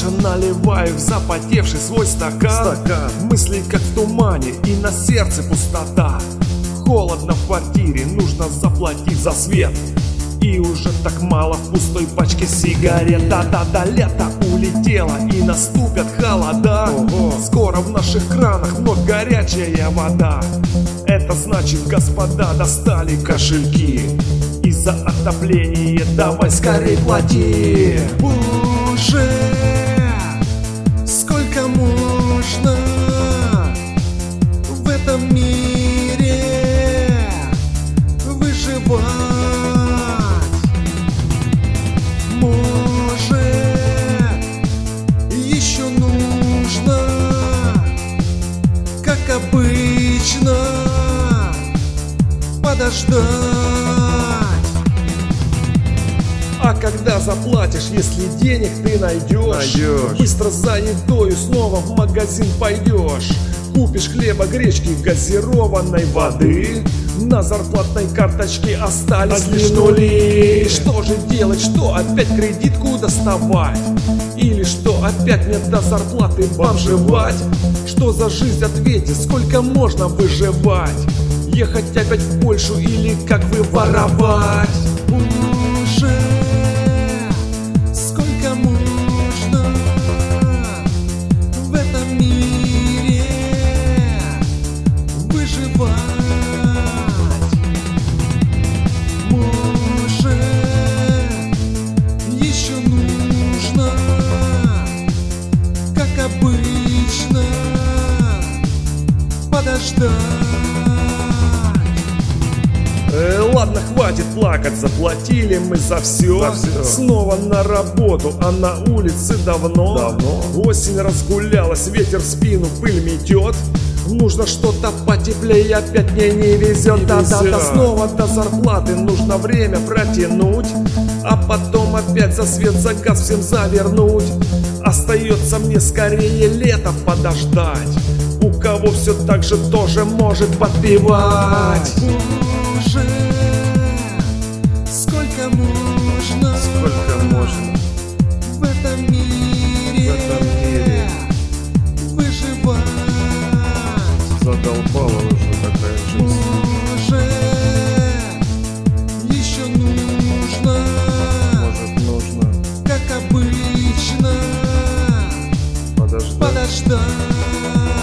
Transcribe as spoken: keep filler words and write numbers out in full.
же наливаю в запотевший свой стакан. Стакан. Мысли как в тумане и на сердце пустота. Холодно в квартире, нужно заплатить за свет. И уже так мало в пустой пачке сигарет. Да-да-да, лето улетело и наступят холода. Ого. Скоро в наших кранах вновь горячая вода. Это значит, господа, достали кошельки. И за отопление давай скорей плати. Уже сколько можно в этом мире выживать? Может, еще нужно, как обычно, подождать. А когда заплатишь, если денег ты найдешь, Найдешь. быстро за едою снова в магазин пойдешь. Купишь хлеба, гречки, газированной воды. На зарплатной карточке остались лишь нули. Что же делать, что опять кредитку доставать? Или что опять нет до зарплаты бомжевать? Что за жизнь, ответьте, сколько можно выживать? Ехать опять в Польшу или как вы воровать? Уже сколько можно в этом мире выживать? Может, еще нужно, как обычно, подождать. Э, ладно, хватит плакать, заплатили мы за все. За всё. Снова на работу, а на улице давно. Давно. Осень разгулялась, ветер в спину пыль метет. Нужно что-то потеплее, опять мне не везет. Не Да-да-да, везет. снова до зарплаты нужно время протянуть. А потом опять за свет, за газ всем завернуть. Остается мне скорее лето подождать. У кого все так же тоже может подпевать. Уже сколько можно, Сколько можно в этом мире, в этом мире? выживать? Задолбала уже такая жизнь. Может, еще нужно, Может, нужно как обычно, подождать. подождать.